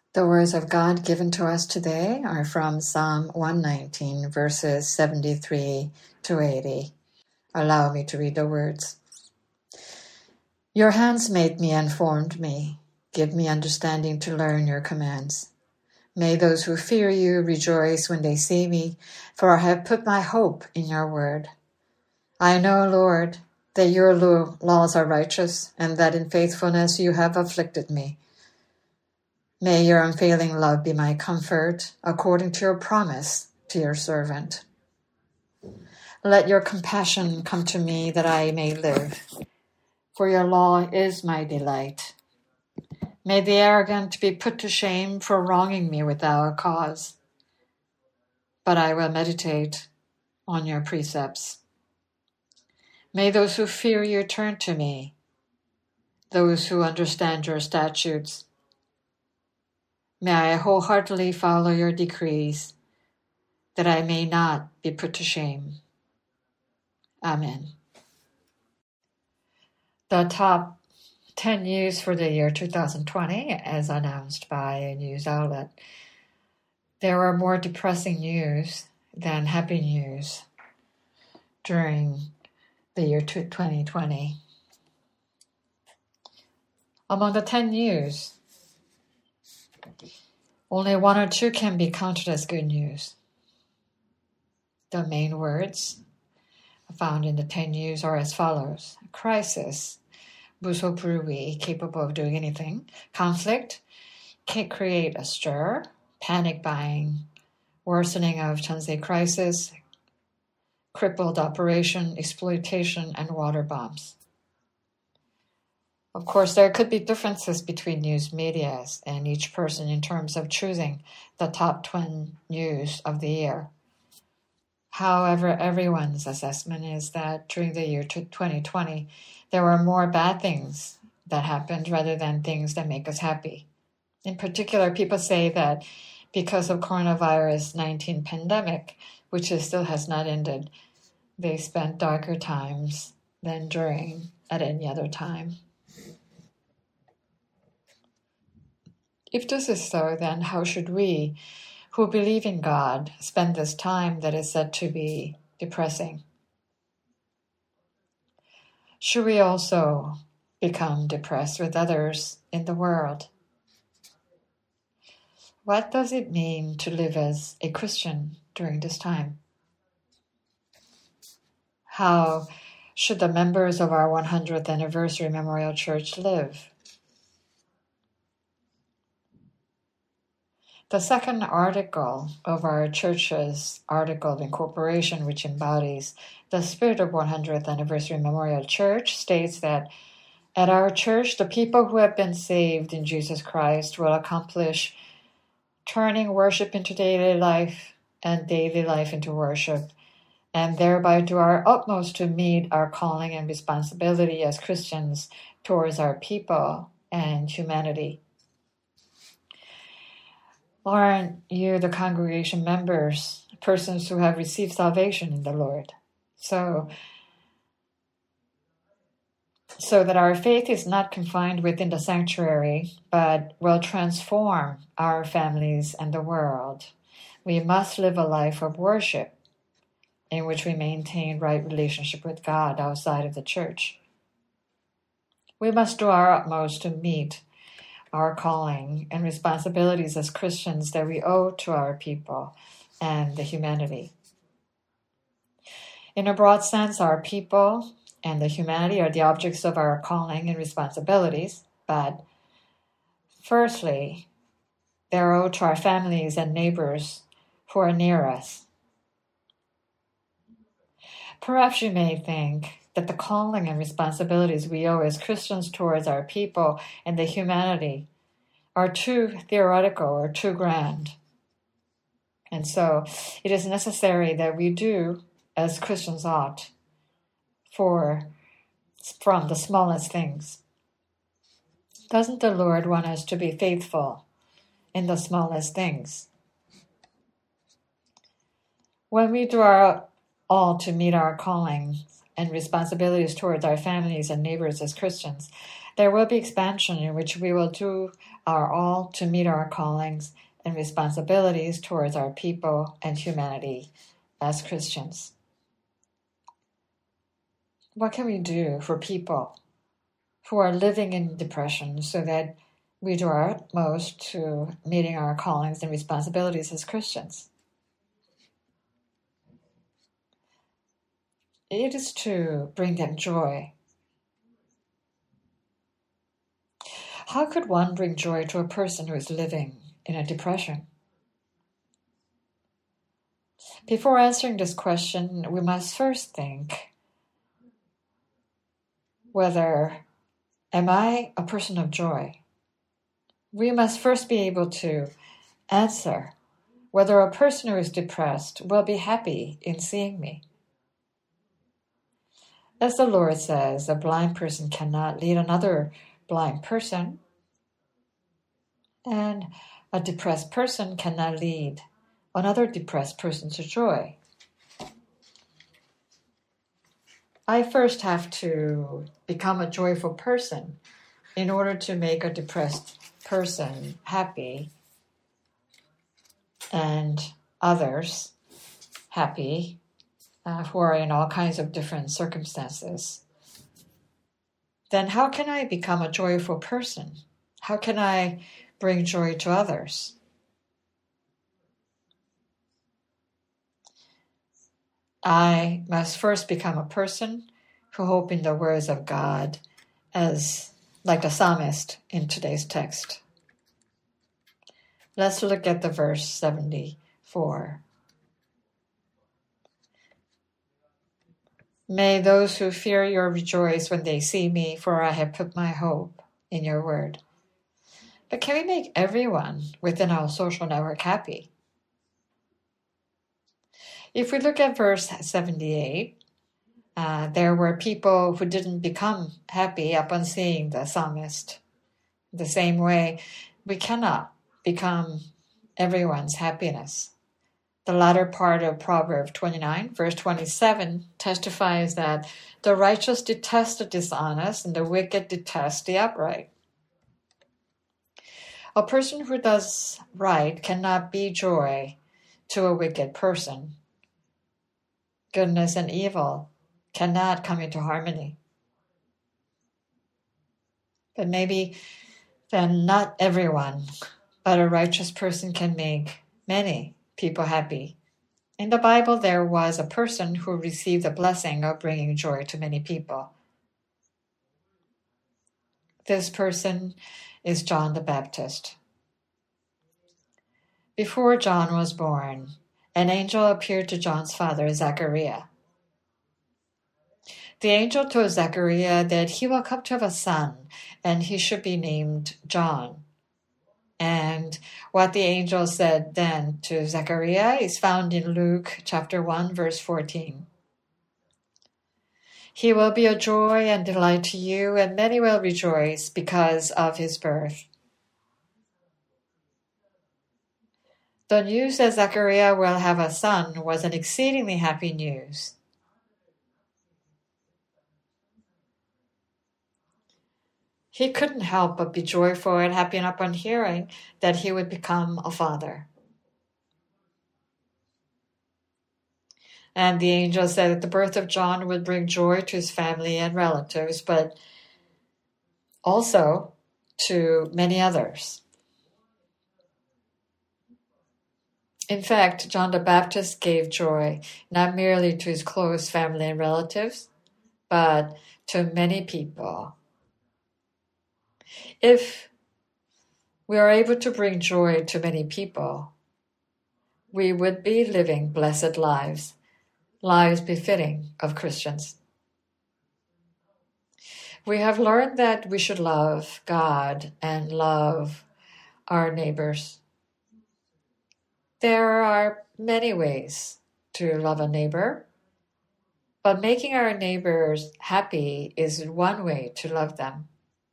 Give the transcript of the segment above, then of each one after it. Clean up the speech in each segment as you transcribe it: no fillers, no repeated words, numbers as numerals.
The words of God given to us today are from Psalm 119, verses 73 to 80. Allow me to read the words. Your hands made me and formed me. Give me understanding to learn your commands. May those who fear you rejoice when they see me, for I have put my hope in your word. I know, Lord, that your laws are righteous, and that in faithfulness you have afflicted me. May your unfailing love be my comfort, according to your promise to your servant. Let your compassion come to me that I may live, for your law is my delight. May the arrogant be put to shame for wronging me without cause, but I will meditate on your precepts. May those who fear you turn to me, those who understand your statutes. May I wholeheartedly follow your decrees, that I may not be put to shame. Amen. The top 10 news for the year 2020, as announced by a news outlet. There were more depressing news than happy news during the year 2020. Among the 10 news, only one or two can be counted as good news. The main words found in the 10 news are as follows: crisis, 무소불위, capable of doing anything; conflict, can create a stir; panic buying, worsening of Chonsei crisis; crippled operation, exploitation, and water bombs. Of course, there could be differences between news medias and each person in terms of choosing the top 10 news of the year. However, everyone's assessment is that during the year 2020, there were more bad things that happened rather than things that make us happy. In particular, people say that because of coronavirus-19 pandemic, which still has not ended, they spent darker times than during at any other time. If this is so, then how should we, who believe in God, spend this time that is said to be depressing? Should we also become depressed with others in the world? What does it mean to live as a Christian during this time? How should the members of our 100th Anniversary Memorial Church live? The second article of our church's article of incorporation, which embodies the spirit of 100th Anniversary Memorial Church, states that at our church, the people who have been saved in Jesus Christ will accomplish turning worship into daily life and daily life into worship, and thereby do our utmost to meet our calling and responsibility as Christians towards our people and humanity. Aren't you the congregation members, persons who have received salvation in the Lord? So that our faith is not confined within the sanctuary, but will transform our families and the world. We must live a life of worship in which we maintain right relationship with God outside of the church. We must do our utmost to meet our calling and responsibilities as Christians that we owe to our people and the humanity. In a broad sense, our people and the humanity are the objects of our calling and responsibilities, but firstly, they're owed to our families and neighbors who are near us. Perhaps you may think that the calling and responsibilities we owe as Christians towards our people and the humanity are too theoretical or too grand. And so it is necessary that we do as Christians ought from the smallest things. Doesn't the Lord want us to be faithful in the smallest things? When we do our all to meet our calling and responsibilities towards our families and neighbors as Christians, There will be expansion in which we will do our all to meet our callings and responsibilities towards our people and humanity as Christians. What can we do for people who are living in depression so that we do our utmost to meeting our callings and responsibilities as Christians? It is to bring them joy. How could one bring joy to a person who is living in a depression? Before answering this question, we must first think whether, am I a person of joy? We must first be able to answer whether a person who is depressed will be happy in seeing me. As the Lord says, a blind person cannot lead another blind person, and a depressed person cannot lead another depressed person to joy. I first have to become a joyful person in order to make a depressed person happy and others happy who are in all kinds of different circumstances. Then how can I become a joyful person? How can I bring joy to others? I must first become a person who hope in the words of God, as like the psalmist in today's text. Let's look at the verse 74. May those who fear you rejoice when they see me, for I have put my hope in your word. But can we make everyone within our social network happy? If we look at verse 78, there were people who didn't become happy upon seeing the psalmist. The same way, we cannot become everyone's happiness. The latter part of Proverbs 29, verse 27, testifies that the righteous detest the dishonest and the wicked detest the upright. A person who does right cannot be joy to a wicked person. Goodness and evil cannot come into harmony. But maybe then not everyone, but a righteous person can make many people happy. In the Bible, there was a person who received the blessing of bringing joy to many people. This person is John the Baptist. Before John was born, an angel appeared to John's father, Zechariah. The angel told Zechariah that he will come to have a son, and he should be named John. And what the angel said then to Zechariah is found in Luke chapter 1, verse 14. He will be a joy and delight to you, and many will rejoice because of his birth. The news that Zechariah will have a son was an exceedingly happy news. He couldn't help but be joyful and happy upon hearing that he would become a father. And the angel said that the birth of John would bring joy to his family and relatives, but also to many others. In fact, John the Baptist gave joy not merely to his close family and relatives, but to many people. If we are able to bring joy to many people, we would be living blessed lives, lives befitting of Christians. We have learned that we should love God and love our neighbors. There are many ways to love a neighbor, but making our neighbors happy is one way to love them.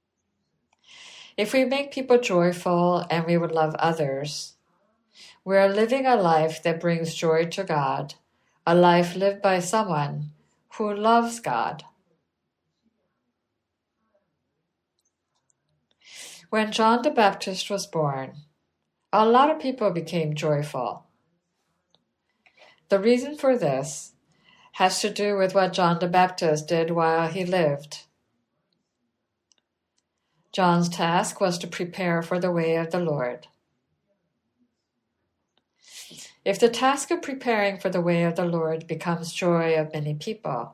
If we make people joyful and we would love others, we are living a life that brings joy to God, a life lived by someone who loves God. When John the Baptist was born, a lot of people became joyful. The reason for this has to do with what John the Baptist did while he lived. John's task was to prepare for the way of the Lord. If the task of preparing for the way of the Lord becomes joy of many people,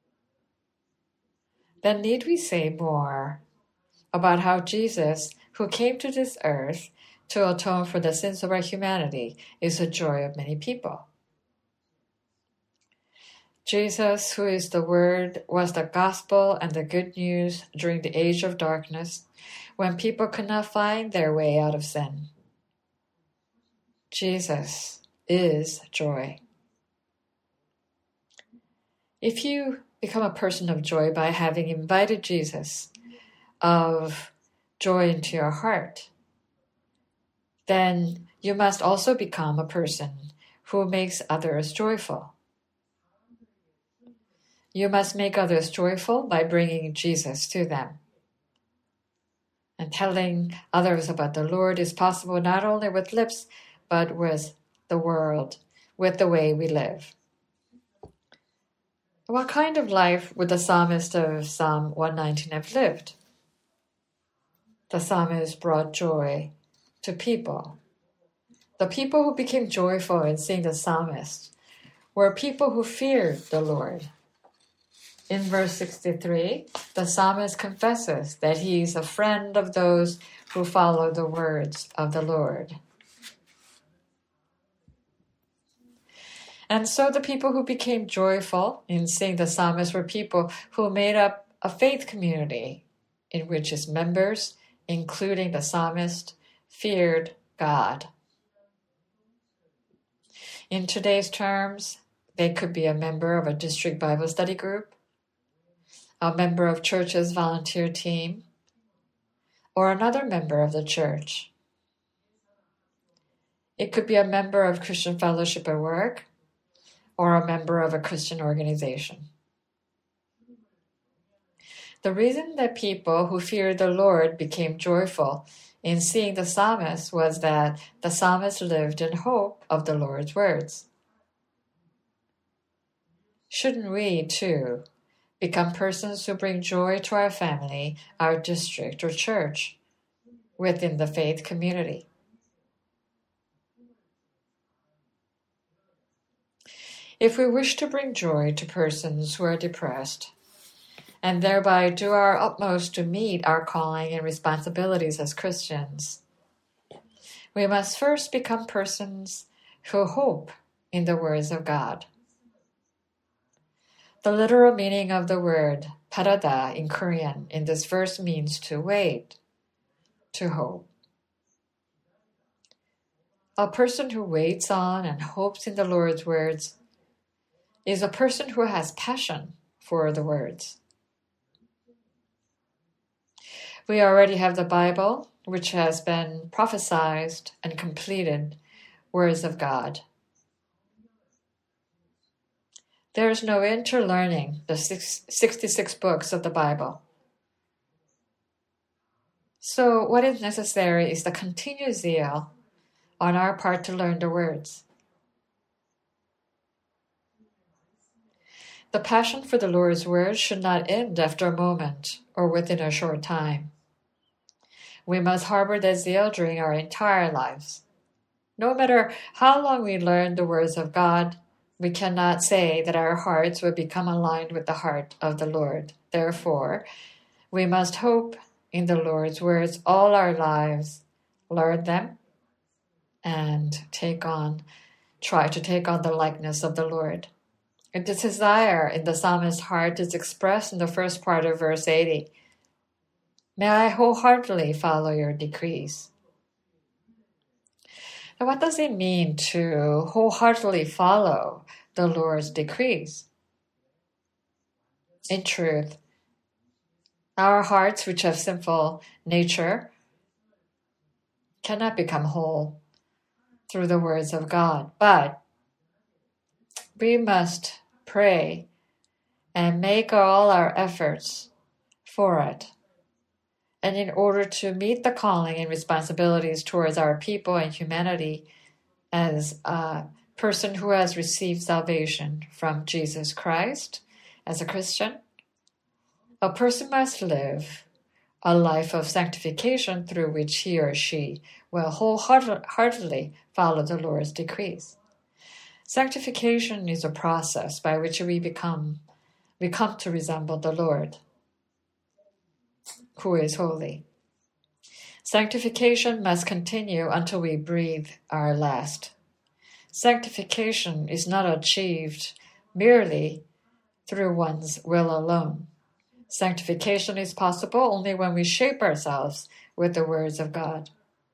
then need we say more about how Jesus, who came to this earth to atone for the sins of our humanity, is the joy of many people? Jesus, who is the Word, was the gospel and the good news during the age of darkness, when people could not find their way out of sin. Jesus is joy. If you become a person of joy by having invited Jesus of joy into your heart, then you must also become a person who makes others joyful. You must make others joyful by bringing Jesus to them. And telling others about the Lord is possible not only with lips, but with the world, with the way we live. What kind of life would the psalmist of Psalm 119 have lived? The psalmist brought joy to people. The people who became joyful in seeing the psalmist were people who feared the Lord. In verse 63, the psalmist confesses that he is a friend of those who follow the words of the Lord. And so the people who became joyful in seeing the psalmist were people who made up a faith community in which its members, including the psalmist, feared God. In today's terms, they could be a member of a district Bible study group, a member of church's volunteer team, or another member of the church. It could be a member of Christian fellowship at work, or a member of a Christian organization. The reason that people who feared the Lord became joyful in seeing the psalmist was that the psalmist lived in hope of the Lord's words. Shouldn't we, too, become persons who bring joy to our family, our district, or church within the faith community? If we wish to bring joy to persons who are depressed, and thereby do our utmost to meet our calling and responsibilities as Christians, we must first become persons who hope in the words of God. The literal meaning of the word parada in Korean in this verse means to wait, to hope. A person who waits on and hopes in the Lord's words is a person who has passion for the words. We already have the Bible, which has been prophesied and completed words of God. There is no end to learning the 66 books of the Bible. So what is necessary is the continued zeal on our part to learn the words. The passion for the Lord's words should not end after a moment or within a short time. We must harbor that zeal during our entire lives. No matter how long we learn the words of God, we cannot say that our hearts will become aligned with the heart of the Lord. Therefore, we must hope in the Lord's words all our lives, learn them, and try to take on the likeness of the Lord. And this desire in the psalmist's heart is expressed in the first part of verse 80. May I wholeheartedly follow your decrees. Now, what does it mean to wholeheartedly follow the Lord's decrees? In truth, our hearts, which have sinful nature, cannot become whole through the words of God, but we must pray and make all our efforts for it. And in order to meet the calling and responsibilities towards our people and humanity as a person who has received salvation from Jesus Christ as a Christian, a person must live a life of sanctification through which he or she will wholeheartedly follow the Lord's decrees. Sanctification is a process by which we come to resemble the Lord, who is holy. Sanctification must continue until we breathe our last. Sanctification is not achieved merely through one's will alone. Sanctification is possible only when we shape ourselves with the words of God.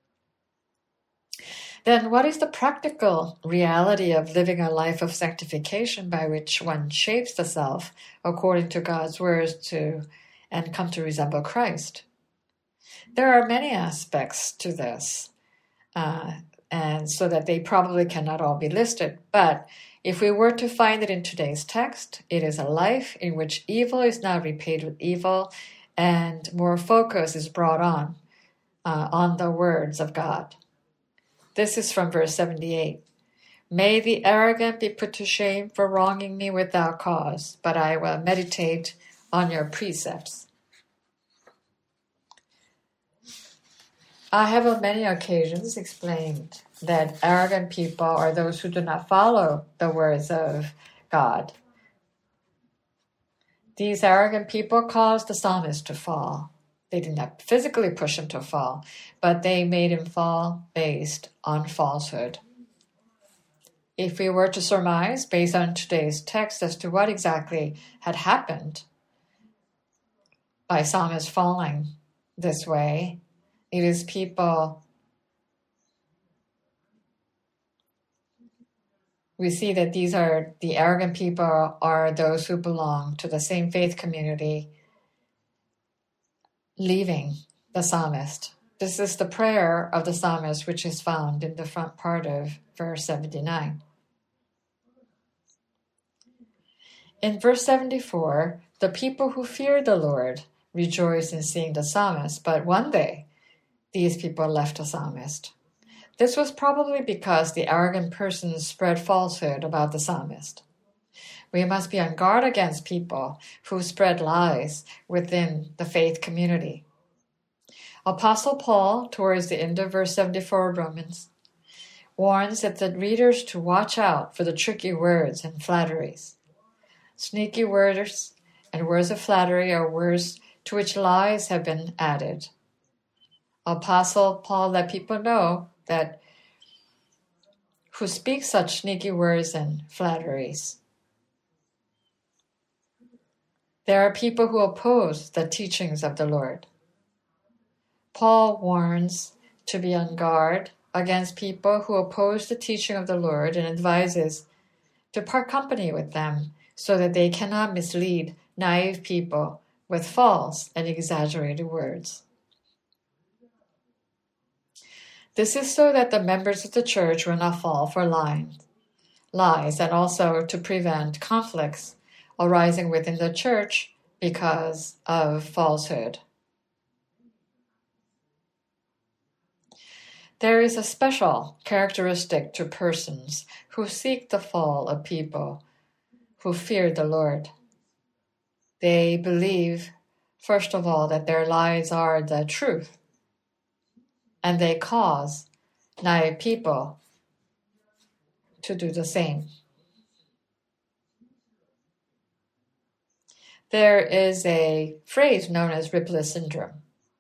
Then what is the practical reality of living a life of sanctification by which one shapes the self according to God's words and come to resemble Christ? There are many aspects to this, and so that they probably cannot all be listed. But if we were to find it in today's text, it is a life in which evil is not repaid with evil, and more focus is brought on the words of God. This is from verse 78. May the arrogant be put to shame for wronging me without cause, but I will meditate on your precepts. I have on many occasions explained that arrogant people are those who do not follow the words of God. These arrogant people caused the psalmist to fall. They did not physically push him to fall, but they made him fall based on falsehood. If we were to surmise, based on today's text, as to what exactly had happened by psalmist falling this way, it is people. We see that the arrogant people are those who belong to the same faith community, leaving the psalmist. This is the prayer of the psalmist, which is found in the front part of verse 79. In verse 74, the people who fear the Lord rejoice in seeing the psalmist, but one day these people left the psalmist. This was probably because the arrogant person spread falsehood about the psalmist. We must be on guard against people who spread lies within the faith community. Apostle Paul, towards the end of verse 74 of Romans, warns that the readers to watch out for the tricky words and flatteries. Sneaky words and words of flattery are words to which lies have been added. Apostle Paul let people know that who speak such sneaky words and flatteries. There are people who oppose the teachings of the Lord. Paul warns to be on guard against people who oppose the teaching of the Lord and advises to part company with them so that they cannot mislead naive people with false and exaggerated words. This is so that the members of the church will not fall for lies, and also to prevent conflicts arising within the church because of falsehood. There is a special characteristic to persons who seek the fall of people who fear the Lord. They believe, first of all, that their lies are the truth, and they cause naive people to do the same. There is a phrase known as Ripley syndrome.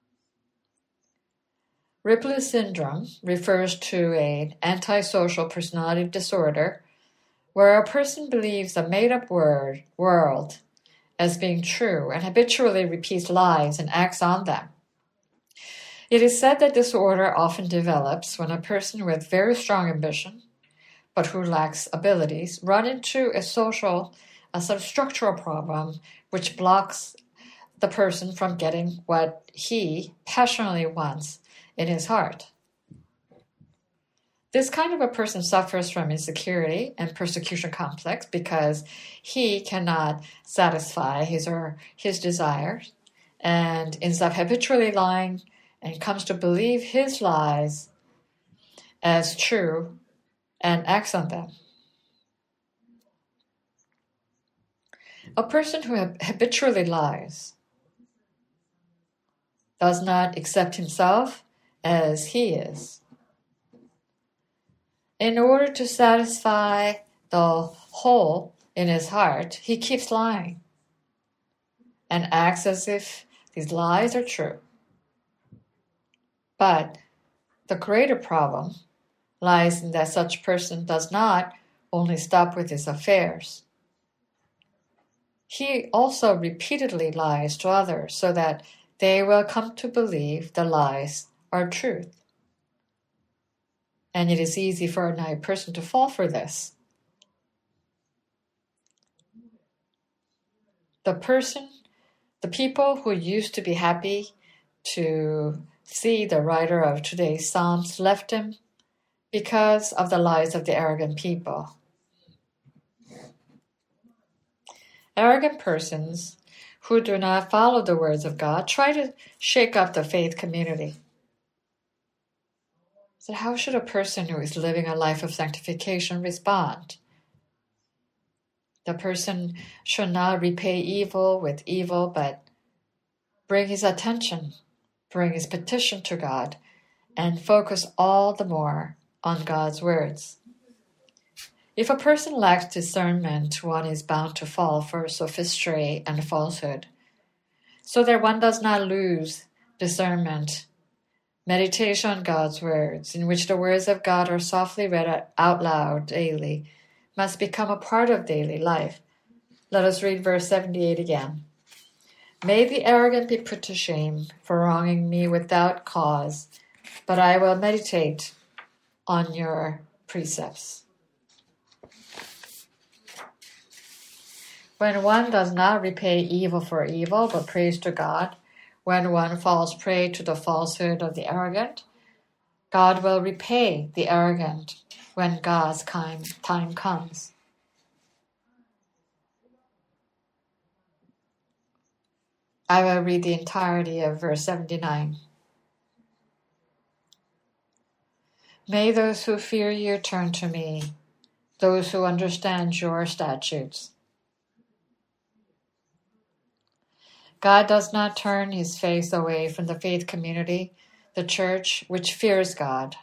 Ripley syndrome refers to an antisocial personality disorder where a person believes a made-up world as being true and habitually repeats lies and acts on them. It is said that this disorder often develops when a person with very strong ambition, but who lacks abilities, run into a sort of structural problem which blocks the person from getting what he passionately wants in his heart. This kind of a person suffers from insecurity and persecution complex because he cannot satisfy his desires, and ends up habitually lying and comes to believe his lies as true and acts on them. A person who habitually lies does not accept himself as he is. In order to satisfy the hole in his heart, he keeps lying and acts as if these lies are true. But the greater problem lies in that such person does not only stop with his affairs. He also repeatedly lies to others so that they will come to believe the lies are truth. And it is easy for a naive person to fall for this. The people who used to be happy to see the writer of today's Psalms left him because of the lies of the arrogant people. Arrogant persons who do not follow the words of God try to shake up the faith community. So how should a person who is living a life of sanctification respond? The person should not repay evil with evil, but bring his attention, bring his petition to God, and focus all the more on God's words. If a person lacks discernment, one is bound to fall for sophistry and falsehood. So that one does not lose discernment, meditation on God's words, in which the words of God are softly read out loud daily, must become a part of daily life. Let us read verse 78 again. May the arrogant be put to shame for wronging me without cause, but I will meditate on your precepts. When one does not repay evil for evil, but prays to God, when one falls prey to the falsehood of the arrogant, God will repay the arrogant when God's time comes. I will read the entirety of verse 79. May those who fear you turn to me, those who understand your statutes. God does not turn his face away from the faith community, the church, which fears God.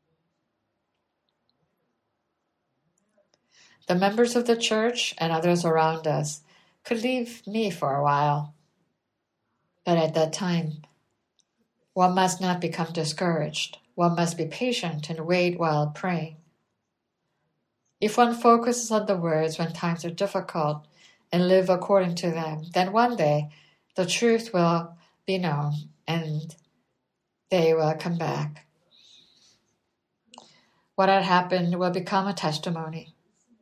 The members of the church and others around us could leave me for a while. But at that time, one must not become discouraged. One must be patient and wait while praying. If one focuses on the words when times are difficult and live according to them, then one day the truth will be known and they will come back. What had happened will become a testimony.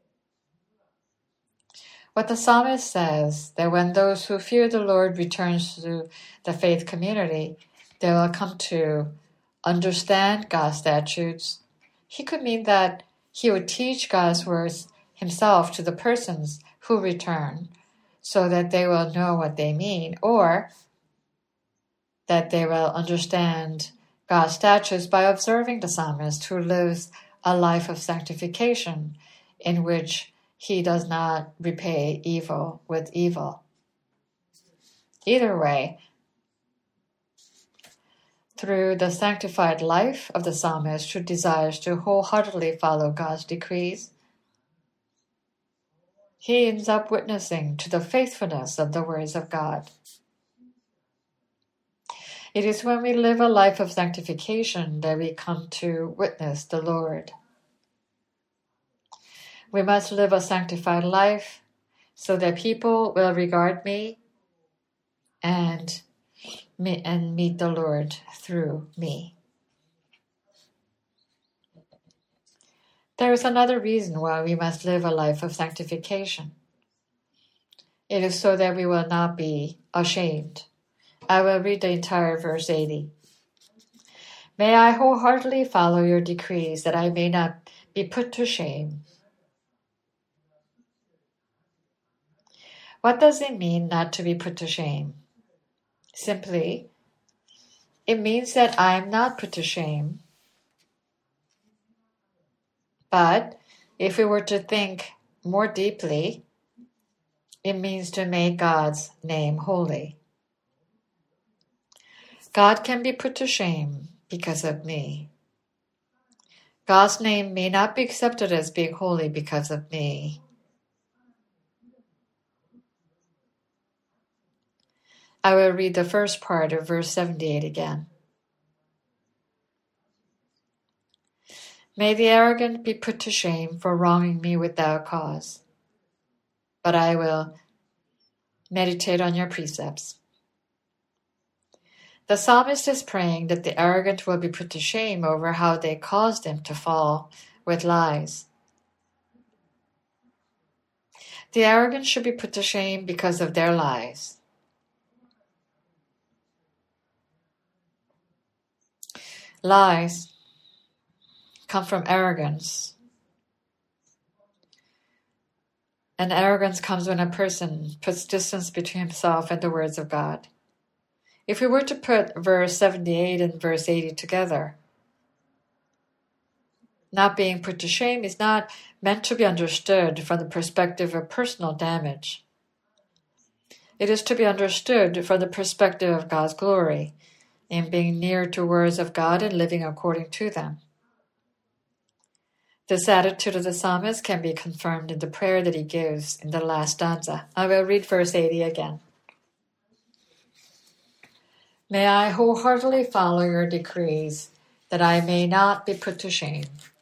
What the psalmist says, that when those who fear the Lord returns to the faith community, they will come to understand God's statutes. He could mean that he would teach God's words himself to the persons who return, so that they will know what they mean, or that they will understand God's statutes by observing the psalmist who lives a life of sanctification in which he does not repay evil with evil. Either way, through the sanctified life of the psalmist who desires to wholeheartedly follow God's decrees, he ends up witnessing to the faithfulness of the words of God. It is when we live a life of sanctification that we come to witness the Lord. We must live a sanctified life so that people will regard me and meet the Lord through me. There is another reason why we must live a life of sanctification. It is so that we will not be ashamed. I will read the entire verse 80. May I wholeheartedly follow your decrees, that I may not be put to shame. What does it mean not to be put to shame? Simply, it means that I am not put to shame. But if we were to think more deeply, it means to make God's name holy. God can be put to shame because of me. God's name may not be accepted as being holy because of me. I will read the first part of verse 78 again. May the arrogant be put to shame for wronging me without cause, but I will meditate on your precepts. The psalmist is praying that the arrogant will be put to shame over how they caused him to fall with lies. The arrogant should be put to shame because of their lies. Lies come from arrogance. And arrogance comes when a person puts distance between himself and the words of God. If we were to put verse 78 and verse 80 together, not being put to shame is not meant to be understood from the perspective of personal damage. It is to be understood from the perspective of God's glory in being near to words of God and living according to them. This attitude of the psalmist can be confirmed in the prayer that he gives in the last stanza. I will read verse 80 again. May I wholeheartedly follow your decrees, that I may not be put to shame.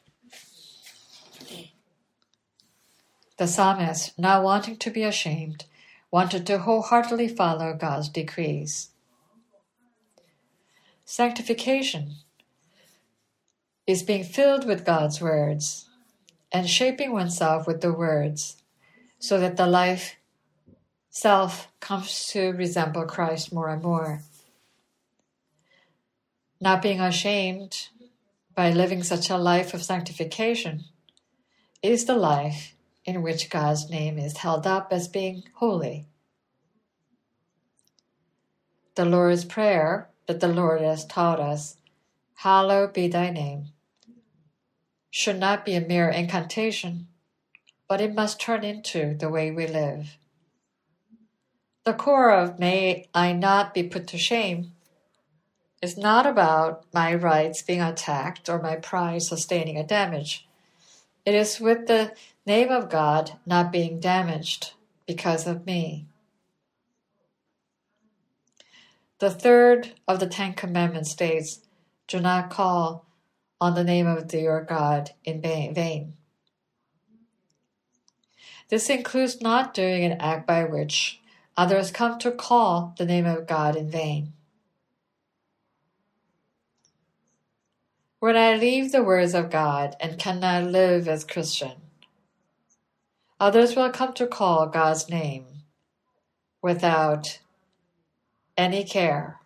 The psalmist, not wanting to be ashamed, wanted to wholeheartedly follow God's decrees. Sanctification is being filled with God's words and shaping oneself with the words so that the life self comes to resemble Christ more and more. Not being ashamed by living such a life of sanctification is the life in which God's name is held up as being holy. The Lord's Prayer that the Lord has taught us, hallowed be thy name, should not be a mere incantation, but it must turn into the way we live. The core of may I not be put to shame is not about my rights being attacked or my pride sustaining a damage. It is with the name of God not being damaged because of me. The third of the Ten Commandments states, do not call on the name of your God in vain. This includes not doing an act by which others come to call the name of God in vain. When I leave the words of God and cannot live as Christian, others will come to call God's name without any care.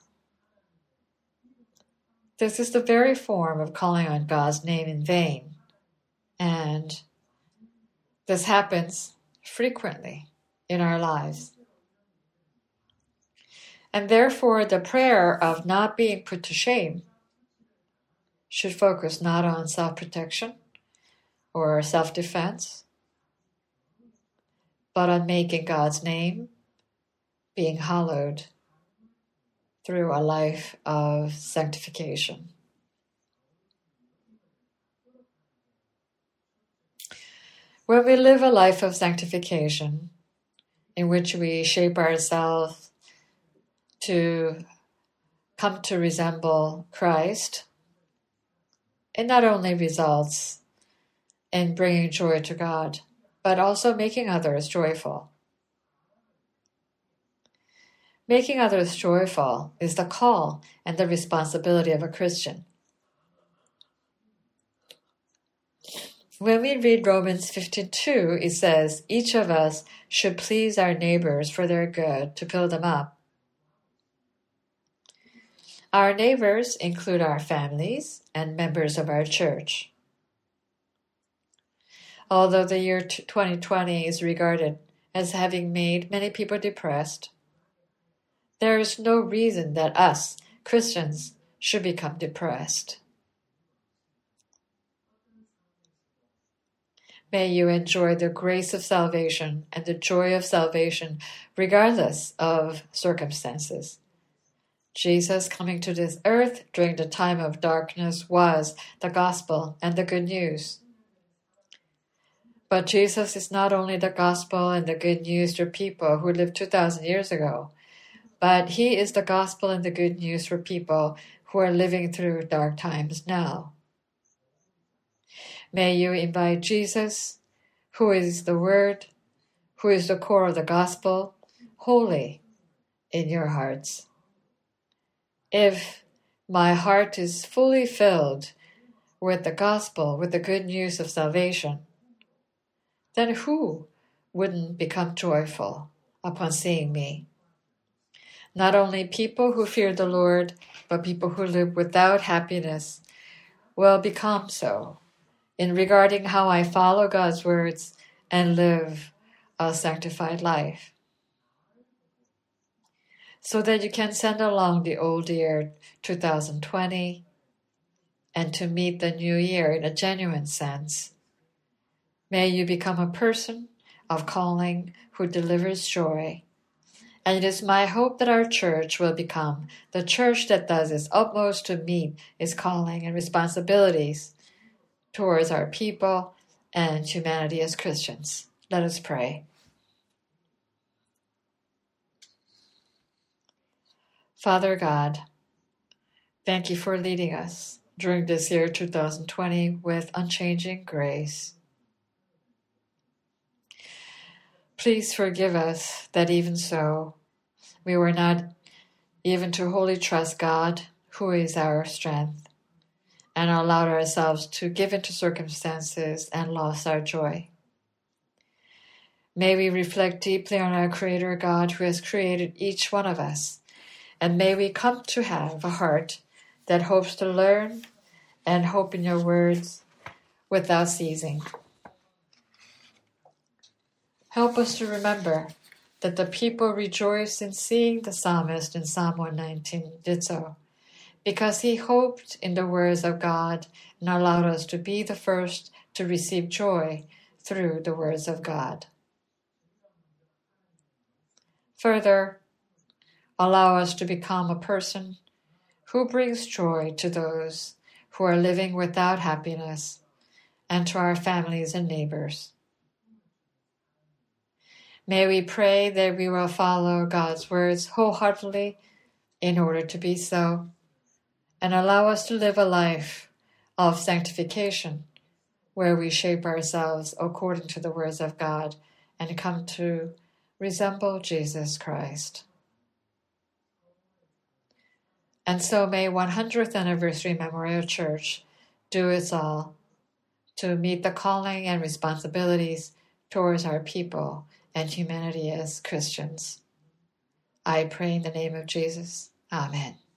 This is the very form of calling on God's name in vain, and this happens frequently in our lives. And therefore, the prayer of not being put to shame should focus not on self-protection or self-defense, but on making God's name being hallowed through a life of sanctification. When we live a life of sanctification, in which we shape ourselves to come to resemble Christ, it not only results in bringing joy to God, but also making others joyful. Making others joyful is the call and the responsibility of a Christian. When we read Romans 15:2, it says, each of us should please our neighbors for their good to build them up. Our neighbors include our families and members of our church. Although the year 2020 is regarded as having made many people depressed, There is no reason that us, Christians, should become depressed. May you enjoy the grace of salvation and the joy of salvation regardless of circumstances. Jesus coming to this earth during the time of darkness was the gospel and the good news. But Jesus is not only the gospel and the good news for people who lived 2,000 years ago, but he is the gospel and the good news for people who are living through dark times now. May you invite Jesus, who is the Word, who is the core of the gospel, wholly in your hearts. If my heart is fully filled with the gospel, with the good news of salvation, then who wouldn't become joyful upon seeing me? Not only people who fear the Lord, but people who live without happiness will become so in regarding how I follow God's words and live a sanctified life. So that you can send along the old year 2020 and to meet the new year in a genuine sense. May you become a person of calling who delivers joy. And it is my hope that our church will become the church that does its utmost to meet its calling and responsibilities towards our people and humanity as Christians. Let us pray. Father God, thank you for leading us during this year 2020 with unchanging grace. Please forgive us that even so, we were not even to wholly trust God, who is our strength, and allowed ourselves to give into circumstances and lost our joy. May we reflect deeply on our Creator God who has created each one of us, and may we come to have a heart that hopes to learn and hope in your words without ceasing. Help us to remember that the people rejoiced in seeing the psalmist in Psalm 119 did so, because he hoped in the words of God and allowed us to be the first to receive joy through the words of God. Further, allow us to become a person who brings joy to those who are living without happiness and to our families and neighbors. May we pray that we will follow God's words wholeheartedly in order to be so, and allow us to live a life of sanctification where we shape ourselves according to the words of God and come to resemble Jesus Christ. And so may 100th Anniversary Memorial Church do its all to meet the calling and responsibilities towards our people and humanity as Christians. I pray in the name of Jesus. Amen.